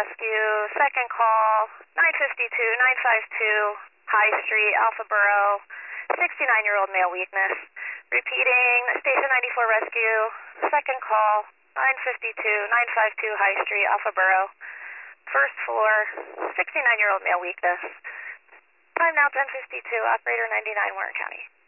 Rescue, second call, 952 High Street, Alpha Borough, 69-year-old male weakness. Repeating, Station 94 Rescue, second call, 952 High Street, Alpha Borough, first floor, 69-year-old male weakness. Time now 10:52, operator 99 Warren County.